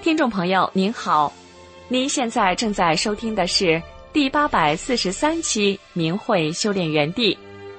听众朋友您好，您现在正在收听的是第843期明慧修炼园地。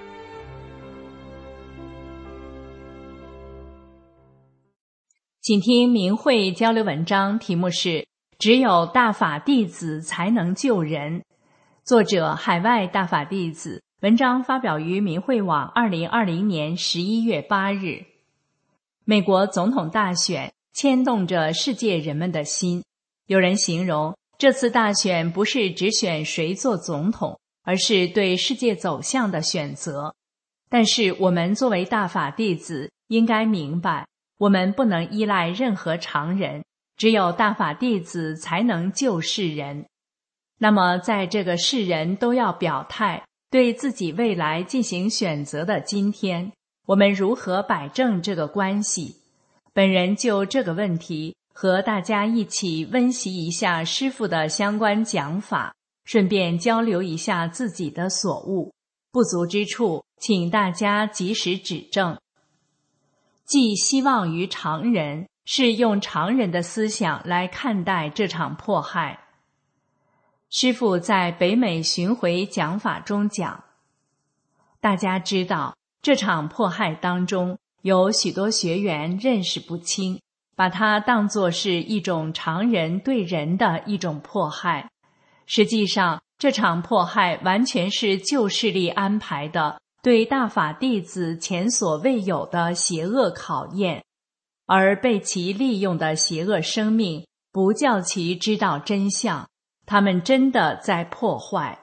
请听明慧交流文章，题目是只有大法弟子才能救人，作者海外大法弟子，文章发表于明慧网2020年11月8日。美国总统大选牵动着世界人们的心，有人形容这次大选不是只选谁做总统，而是对世界走向的选择。但是我们作为大法弟子应该明白，我们不能依赖任何常人，只有大法弟子才能救世人。那么在这个世人都要表态，对自己未来进行选择的今天，我们如何摆正这个关系？本人就这个问题和大家一起温习一下师父的相关讲法，顺便交流一下自己的所悟，不足之处请大家及时指正。寄希望于常人，是用常人的思想来看待这场迫害。师父在北美巡回讲法中讲，大家知道这场迫害当中有许多学员认识不清，把它当作是一种常人对人的一种迫害。实际上这场迫害完全是旧势力安排的，对大法弟子前所未有的邪恶考验，而被其利用的邪恶生命不叫其知道真相，他们真的在破坏。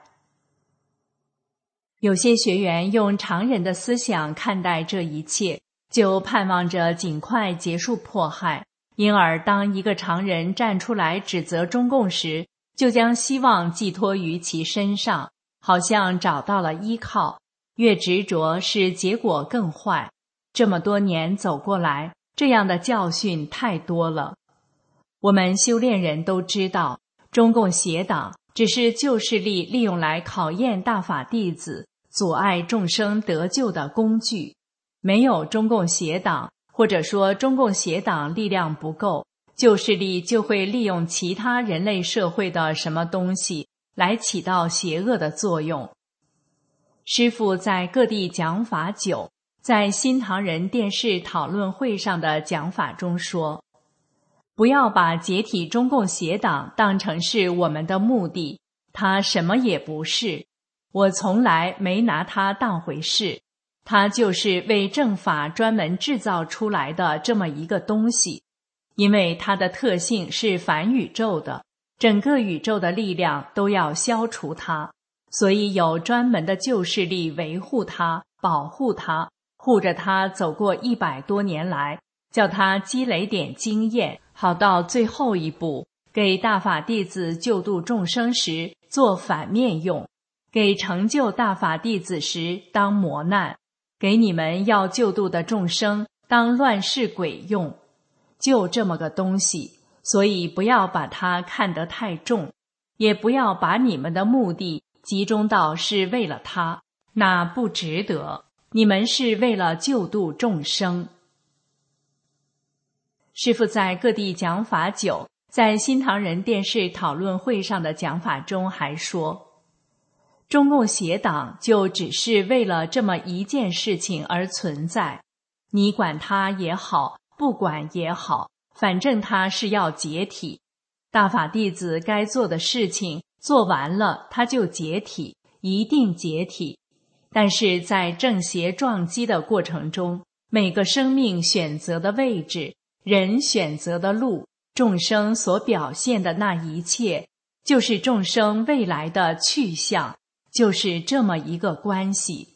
有些学员用常人的思想看待这一切，就盼望着尽快结束迫害，因而当一个常人站出来指责中共时，就将希望寄托于其身上，好像找到了依靠。越执着使结果更坏。这么多年走过来，这样的教训太多了。我们修炼人都知道，中共邪党只是旧势力利用来考验大法弟子、阻碍众生得救的工具。没有中共邪党，或者说中共邪党力量不够，旧势力就会利用其他人类社会的什么东西来起到邪恶的作用。师父在各地讲法久，在新唐人电视讨论会上的讲法中说，不要把解体中共邪党当成是我们的目的，它什么也不是，我从来没拿它当回事，它就是为正法专门制造出来的这么一个东西。因为它的特性是反宇宙的，整个宇宙的力量都要消除它，所以有专门的旧势力维护它、保护它，护着它走过100多年来，叫它积累点经验，好到最后一步给大法弟子救度众生时做反面用，给成就大法弟子时当磨难，给你们要救度的众生当乱世鬼用。就这么个东西，所以不要把它看得太重，也不要把你们的目的集中到是为了它，那不值得。你们是为了救度众生。师父在各地讲法久，在新唐人电视讨论会上的讲法中还说，中共邪党就只是为了这么一件事情而存在，你管它也好，不管也好，反正它是要解体。大法弟子该做的事情做完了，它就解体，一定解体。但是在正邪撞击的过程中，每个生命选择的位置，人选择的路，众生所表现的那一切，就是众生未来的去向，就是这么一个关系。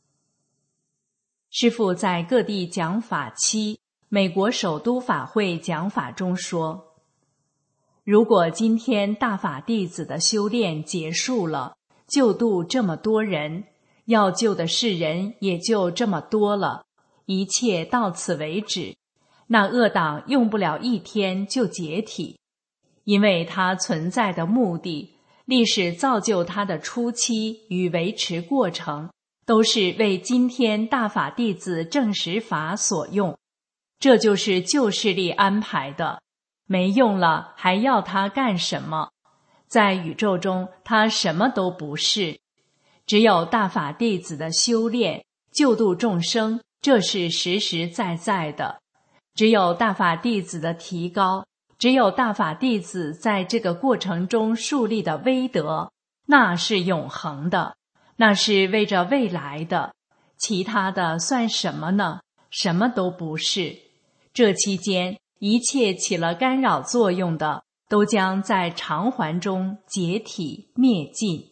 师父在各地讲法期，美国首都法会讲法中说，如果今天大法弟子的修炼结束了，救度这么多人，要救的世人也就这么多了，一切到此为止，那恶党用不了1天就解体，因为它存在的目的，历史造就它的初期与维持过程，都是为今天大法弟子证实法所用，这就是旧势力安排的。 没用了，还要它干什么？在宇宙中，它什么都不是。只有大法弟子的修炼，救度众生，这是实实在在的。只有大法弟子的提高，只有大法弟子在这个过程中树立的威德，那是永恒的，那是为着未来的。其他的算什么呢？什么都不是。这期间，一切起了干扰作用的，都将在偿还中解体灭尽。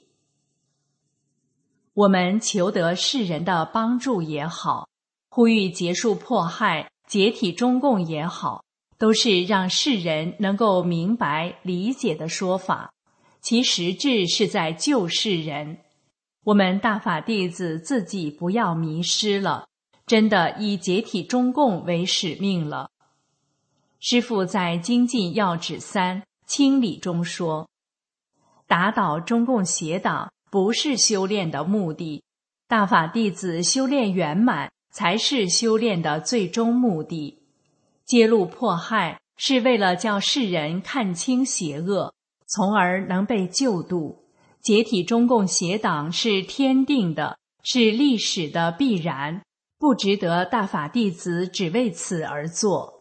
我们求得世人的帮助也好，呼吁结束迫害、解体中共也好，都是让世人能够明白理解的说法，其实质是在救世人。我们大法弟子自己不要迷失了，真的以解体中共为使命了。师父在精进要旨3清理中说，打倒中共邪党不是修炼的目的，大法弟子修炼圆满才是修炼的最终目的。揭露迫害是为了叫世人看清邪恶，从而能被救度。解体中共邪党是天定的，是历史的必然，不值得大法弟子只为此而做。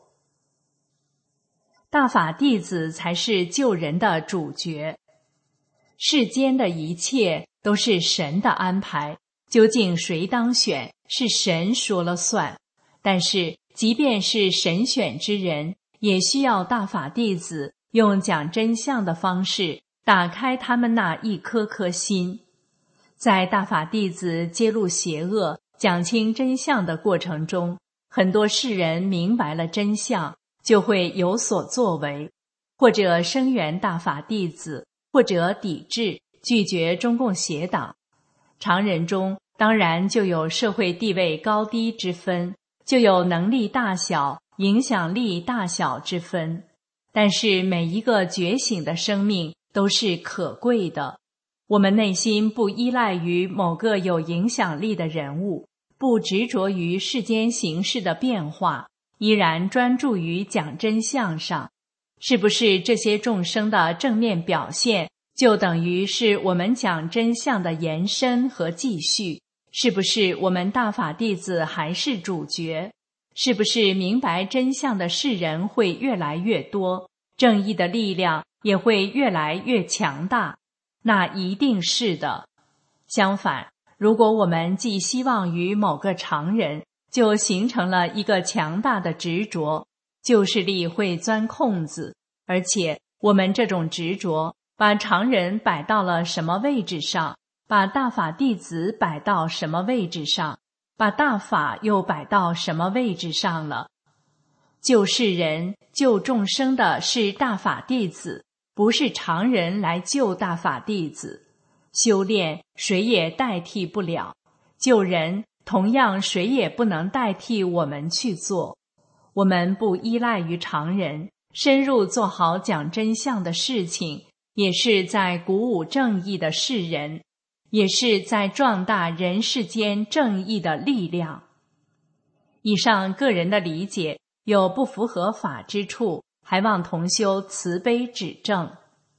大法弟子才是救人的主角。世间的一切都是神的安排，究竟谁当选是神说了算。但是即便是神选之人，也需要大法弟子用讲真相的方式打开他们那一颗颗心。在大法弟子揭露邪恶、讲清真相的过程中，很多世人明白了真相，就会有所作为，或者声援大法弟子，或者抵制、拒绝中共邪党。常人中当然就有社会地位高低之分，就有能力大小、影响力大小之分。但是每一个觉醒的生命都是可贵的。我们内心不依赖于某个有影响力的人物，不执着于世间形势的变化，依然专注于讲真相上。是不是这些众生的正面表现，就等于是我们讲真相的延伸和继续？是不是我们大法弟子还是主角？是不是明白真相的世人会越来越多，正义的力量也会越来越强大？那一定是的。相反，如果我们寄希望于某个常人，就形成了一个强大的执着，旧势力会钻空子。而且我们这种执着，把常人摆到了什么位置上，把大法弟子摆到什么位置上，把大法又摆到什么位置上了？救世人、救众生的是大法弟子，不是常人来救大法弟子。修炼谁也代替不了，救人同样谁也不能代替我们去做。我们不依赖于常人，深入做好讲真相的事情，也是在鼓舞正义的世人，也是在壮大人世间正义的力量。以上个人的理解有不符合法之处，还望同修慈悲指正。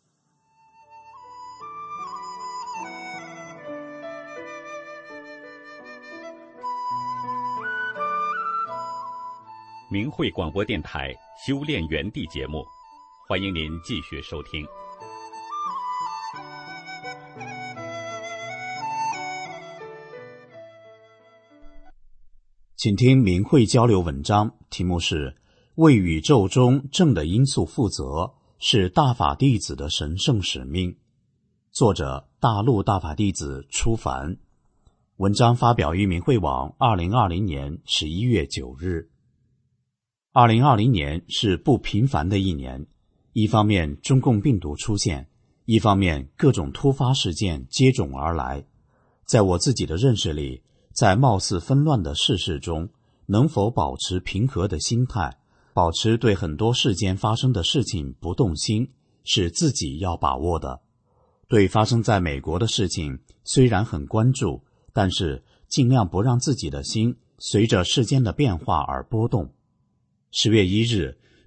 明慧广播电台修炼园地节目，欢迎您继续收听。 请听明慧交流文章，题目是为宇宙中正的因素负责，是大法弟子的神圣使命。作者大陆大法弟子初凡。文章发表于明慧网2020年11月9日。2020年是不平凡的一年，一方面中共病毒出现，一方面各种突发事件接踵而来。在我自己的认识里，在貌似纷乱的世事中，能否保持平和的心态，保持对很多世间发生的事情不动心，是自己要把握的。对发生在美国的事情虽然很关注，但是尽量不让自己的心随着世间的变化而波动。10月1日，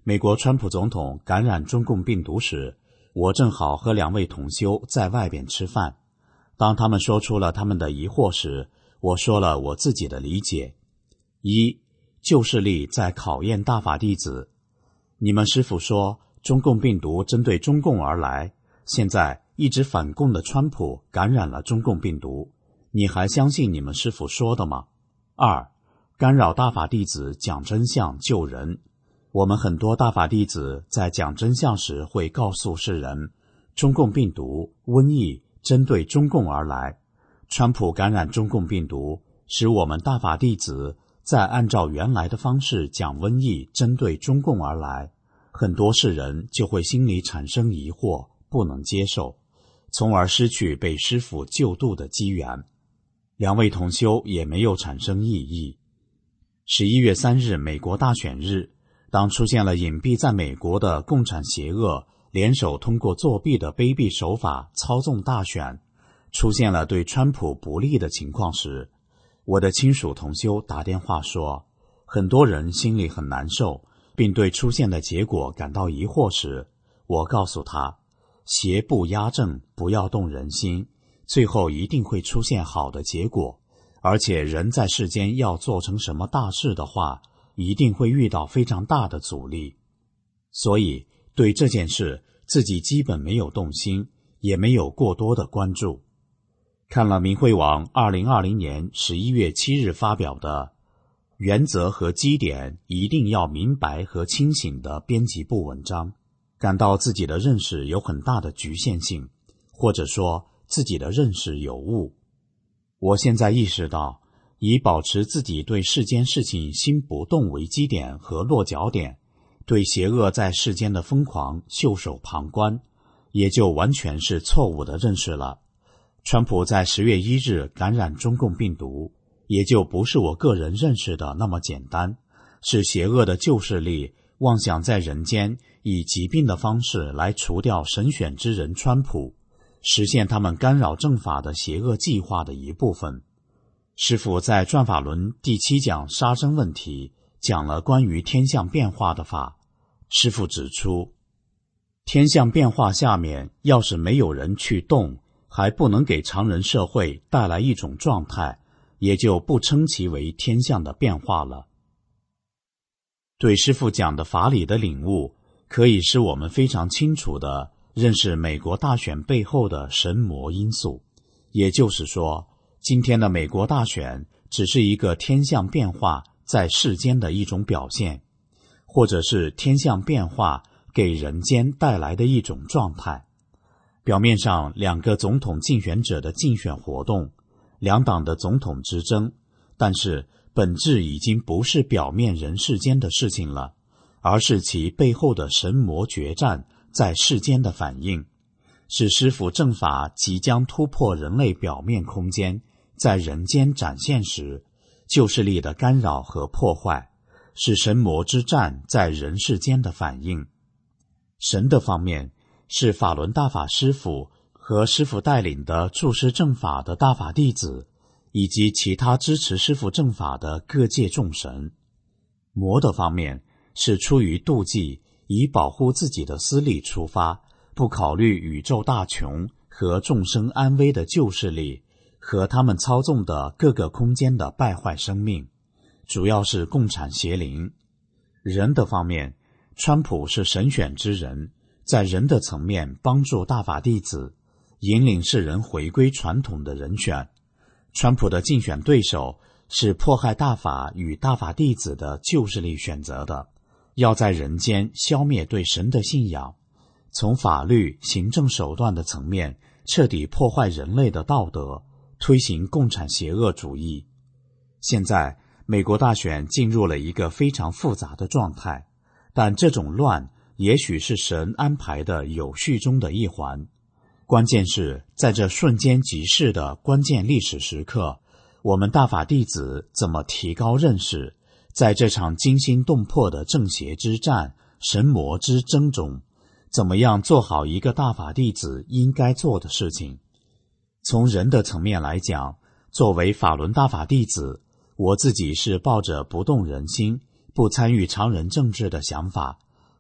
美国川普总统感染中共病毒时，我正好和2位同修在外边吃饭。当他们说出了他们的疑惑时，我说了我自己的理解。一，旧势力在考验大法弟子。你们师父说中共病毒针对中共而来，现在一直反共的川普感染了中共病毒，你还相信你们师父说的吗？二，干扰大法弟子讲真相救人。我们很多大法弟子在讲真相时会告诉世人，中共病毒、瘟疫针对中共而来，川普感染中共病毒，使我们大法弟子再按照原来的方式讲瘟疫针对中共而来，很多世人就会心里产生疑惑，不能接受，从而失去被师父救度的机缘。2位同修也没有产生异议。11月3日美国大选日，当出现了隐蔽在美国的共产邪恶联手通过作弊的卑鄙手法操纵大选，出现了对川普不利的情况时，我的亲属同修打电话说，很多人心里很难受，并对出现的结果感到疑惑时，我告诉他，邪不压正，不要动人心，最后一定会出现好的结果，而且人在世间要做成什么大事的话，一定会遇到非常大的阻力。所以对这件事自己基本没有动心，也没有过多的关注。看了明慧网2020年11月7日发表的原则和基点一定要明白和清醒的编辑部文章，感到自己的认识有很大的局限性，或者说自己的认识有误。我现在意识到，以保持自己对世间事情心不动为基点和落脚点，对邪恶在世间的疯狂袖手旁观，也就完全是错误的认识了。川普在10月1日感染中共病毒，也就不是我个人认识的那么简单，是邪恶的旧势力妄想在人间以疾病的方式来除掉神选之人川普，实现他们干扰正法的邪恶计划的一部分。师父在转法轮第7讲杀生问题讲了关于天象变化的法。师父指出，天象变化下面要是没有人去动，还不能给常人社会带来一种状态，也就不称其为天象的变化了。对师父讲的法理的领悟，可以使我们非常清楚地认识美国大选背后的神魔因素。也就是说，今天的美国大选只是一个天象变化在世间的一种表现，或者是天象变化给人间带来的一种状态。表面上2个总统竞选者的竞选活动，2党的总统之争，但是本质已经不是表面人世间的事情了，而是其背后的神魔决战在世间的反应，是师父正法即将突破人类表面空间，在人间展现时，旧势力的干扰和破坏，是神魔之战在人世间的反应。神的方面是法轮大法师父和师父带领的注师正法的大法弟子，以及其他支持师父正法的各界众神。魔的方面是出于妒忌，以保护自己的私利出发，不考虑宇宙大穷和众生安危的旧势力和他们操纵的各个空间的败坏生命，主要是共产邪灵。人的方面，川普是神选之人，在人的层面帮助大法弟子，引领世人回归传统的人选。川普的竞选对手是迫害大法与大法弟子的旧势力选择的，要在人间消灭对神的信仰，从法律、行政手段的层面彻底破坏人类的道德，推行共产邪恶主义。现在美国大选进入了一个非常复杂的状态，但这种乱也许是神安排的有序中的一环。关键是在这瞬间即逝的关键历史时刻，我们大法弟子怎么提高认识，在这场惊心动魄的正邪之战、神魔之争中，怎么样做好一个大法弟子应该做的事情。从人的层面来讲，作为法轮大法弟子，我自己是抱着不动人心、不参与常人政治的想法，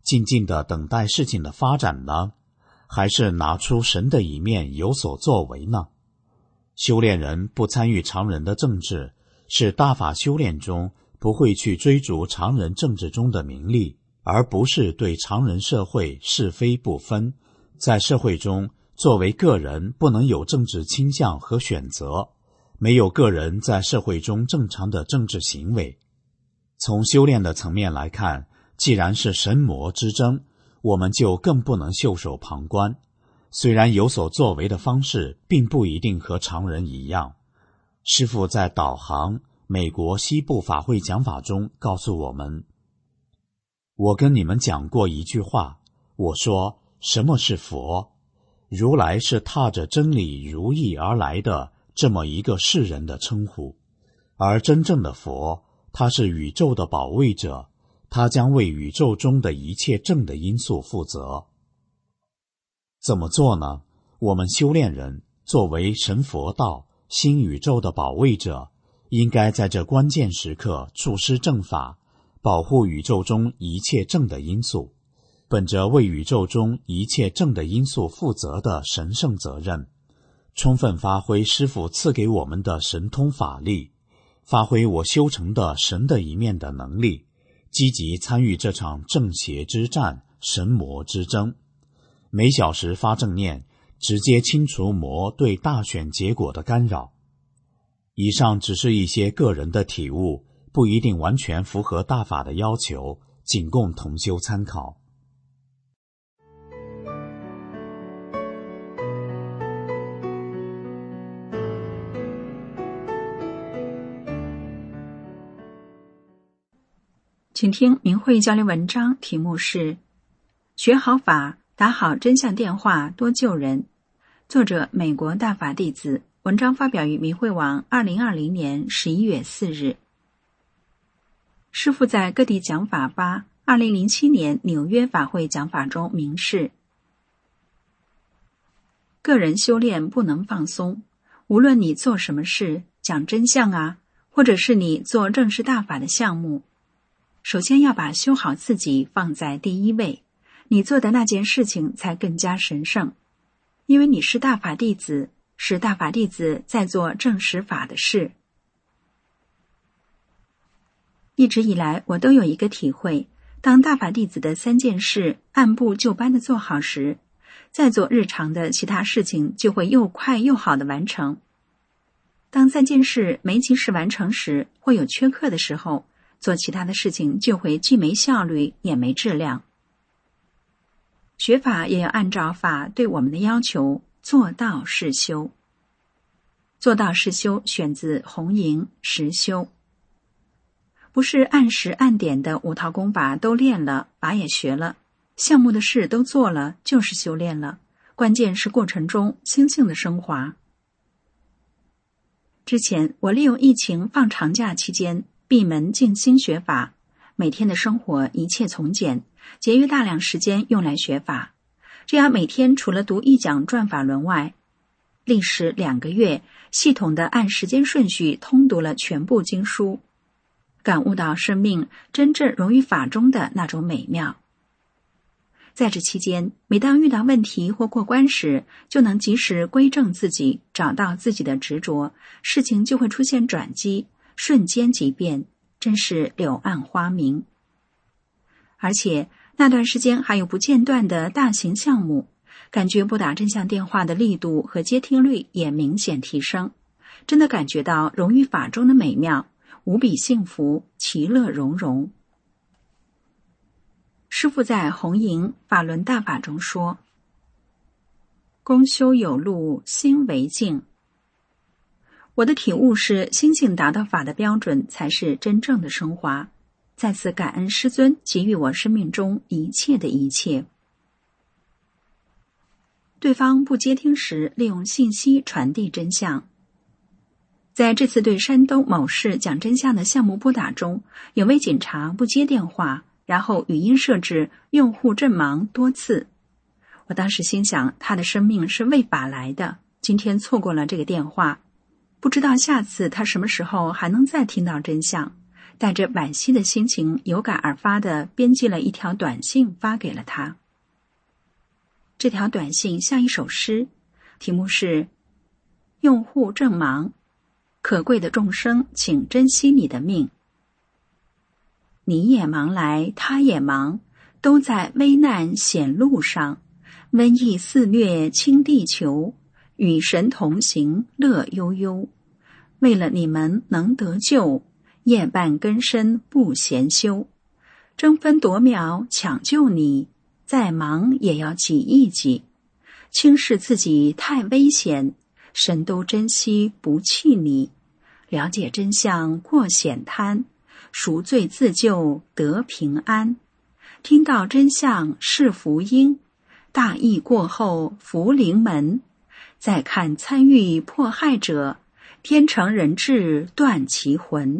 静静地等待事情的发展呢？还是拿出神的一面有所作为呢？修炼人不参与常人的政治，是大法修炼中不会去追逐常人政治中的名利，而不是对常人社会是非不分。在社会中，作为个人不能有政治倾向和选择，没有个人在社会中正常的政治行为。从修炼的层面来看，既然是神魔之争，我们就更不能袖手旁观。虽然有所作为的方式并不一定和常人一样，师父在导航美国西部法会讲法中告诉我们，我跟你们讲过一句话，我说什么是佛？如来是踏着真理如意而来的这么一个世人的称呼，而真正的佛，他是宇宙的保卫者，他将为宇宙中的一切正的因素负责。怎么做呢？我们修炼人作为神佛道新宇宙的保卫者，应该在这关键时刻处施正法，保护宇宙中一切正的因素，本着为宇宙中一切正的因素负责的神圣责任，充分发挥师父赐给我们的神通法力，发挥我修成的神的一面的能力，积极参与这场正邪之战、神魔之争。每小时发正念，直接清除魔对大选结果的干扰。以上只是一些个人的体悟，不一定完全符合大法的要求，仅供同修参考。 请听明慧交流文章，题目是学好法，打好真相电话，多救人。作者美国大法弟子，文章发表于明慧网2020年11月4日。师父在各地讲法吧2007年纽约法会讲法中明示，个人修炼不能放松，无论你做什么事，讲真相啊，或者是你做正式大法的项目，首先要把修好自己放在第一位，你做的那件事情才更加神圣。因为你是大法弟子，是大法弟子在做正实法的事。一直以来，我都有一个体会，当大法弟子的3件事按部就班地做好时，再做日常的其他事情就会又快又好地完成。当3件事没及时完成时，或有缺课的时候，做其他的事情就会既没效率也没质量。学法也要按照法对我们的要求，做到是修。做到是修选自红营实修，不是按时按点的5套功法都练了，法也学了，项目的事都做了，就是修炼了。关键是过程中心性的升华。之前我利用疫情放长假期间闭门静心学法，每天的生活一切从简，节约大量时间用来学法。这样每天除了读1讲转法轮外，历时2个月，系统的按时间顺序通读了全部经书，感悟到生命真正融于法中的那种美妙。在这期间，每当遇到问题或过关时，就能及时归正自己，找到自己的执着，事情就会出现转机，瞬间即变，真是柳暗花明。而且那段时间还有不间断的大型项目，感觉拨打真相电话的力度和接听率也明显提升，真的感觉到融于法中的美妙，无比幸福，其乐融融。师父在红营法轮大法中说，公修有路，心为净。我的体悟是，心性达到法的标准才是真正的升华。再次感恩师尊给予我生命中一切的一切。对方不接听时，利用信息传递真相。在这次对山东某市讲真相的项目拨打中，有位警察不接电话，然后语音设置用户阵亡多次。我当时心想，他的生命是为法来的，今天错过了这个电话，不知道下次他什么时候还能再听到真相。 带着惋惜的心情，有感而发地编辑了一条短信发给了他。这条短信像一首诗，题目是用户正忙，可贵的众生请珍惜你的命。你也忙来，他也忙，都在危难险路上，瘟疫肆虐倾地球，与神同行乐悠悠。为了你们能得救，夜半更深不闲休，争分夺秒抢救你，再忙也要挤一挤。轻视自己太危险，神都珍惜不弃你。了解真相过险滩，赎罪自救得平安。听到真相是福音，大疫过后福临门。再看参与迫害者，天成人质断其魂。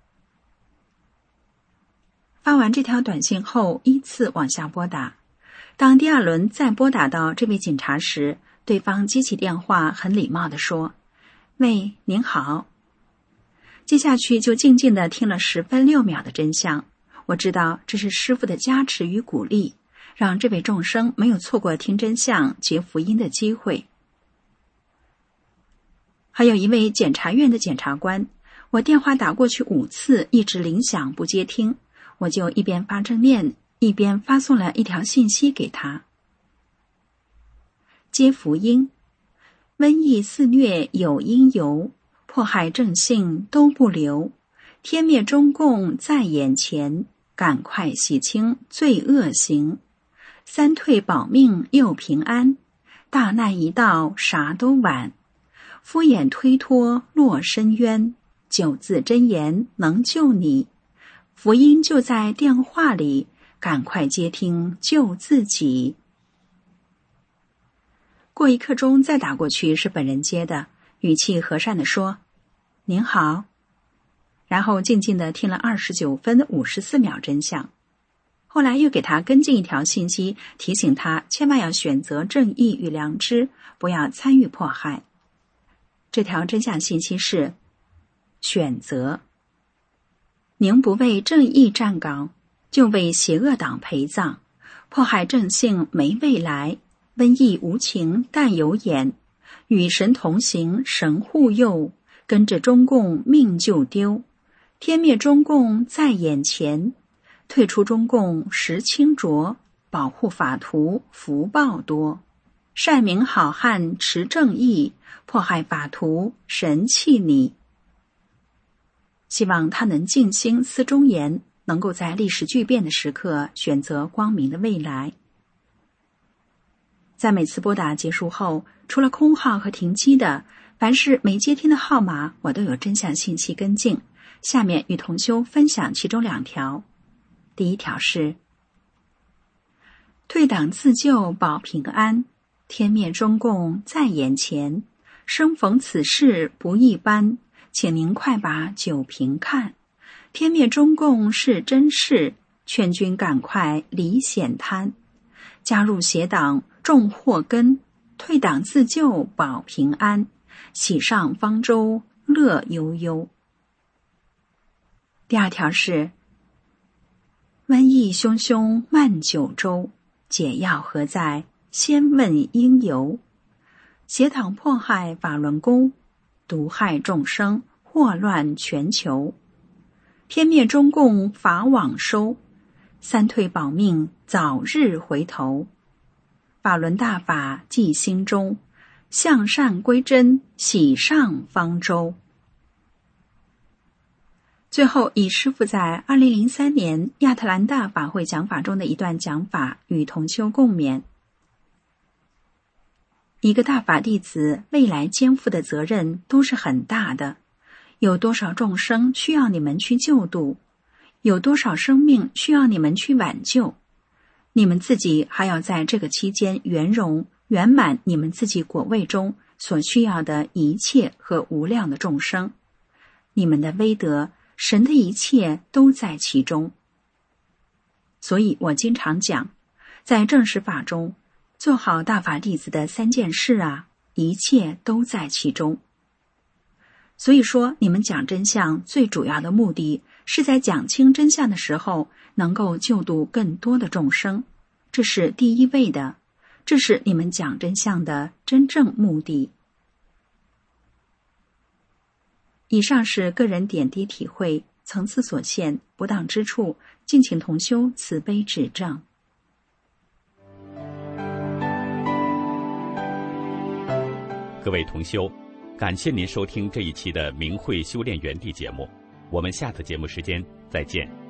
发完这条短信后，依次往下拨打。当第二轮再拨打到这位警察时，对方接起电话，很礼貌地说：“喂，您好。”接下去就静静地听了10分6秒的真相。我知道这是师父的加持与鼓励，让这位众生没有错过听真相、结福音的机会。还有一位检察院的检察官，我电话打过去5次，一直铃响不接听，我就一边发正念，一边发送了一条信息给他。接福音，瘟疫肆虐有因由，迫害正信都不留，天灭中共在眼前，赶快洗清罪恶行，三退保命又平安，大难一到啥都晚，敷衍推脱落深渊，9字真言能救你，福音就在电话里，赶快接听救自己。过1刻钟再打过去，是本人接的，语气和善地说：“您好。”然后静静地听了29分54秒真相。后来又给他跟进一条信息，提醒他千万要选择正义与良知，不要参与迫害。这条真相信息是：选择。您不为正义站岗，就为邪恶党陪葬，迫害正性没未来，瘟疫无情但有眼，与神同行神护佑，跟着中共命就丢，天灭中共在眼前，退出中共时清浊，保护法徒福报多，善名好汉持正义，迫害法徒神弃你。希望他能静心思忠言，能够在历史巨变的时刻选择光明的未来。在每次拨打结束后，除了空号和停机的，凡是没接听的号码，我都有真相信息跟进。下面与同修分享其中2条。第一条是：退党自救保平安，天灭中共在眼前，生逢此事不一般，请您快把酒瓶看，天灭中共是真事，劝君赶快离险滩，加入邪党种祸根，退党自救保平安，喜上方舟乐悠悠。第2条是：瘟疫汹汹漫九州，解药何在先问因由，邪党迫害法轮功，毒害众生祸乱全球，天灭中共法网收，三退保命早日回头，法轮大法记心中，向善归真喜上方舟。最后以师父在2003年亚特兰大法会讲法中的一段讲法与同修共勉。一个大法弟子未来肩负的责任都是很大的，有多少众生需要你们去救度，有多少生命需要你们去挽救，你们自己还要在这个期间圆融圆满你们自己果位中所需要的一切和无量的众生，你们的威德，神的一切都在其中。所以我经常讲，在正实法中，做好大法弟子的3件事啊，一切都在其中。 所以说，你们讲真相最主要的目的是在讲清真相的时候，能够救度更多的众生，这是第一位的，这是你们讲真相的真正目的。以上是个人点滴体会，层次所限，不当之处，敬请同修慈悲指正。 各位同修，感谢您收听这一期的明慧修炼园地节目，我们下次节目时间再见。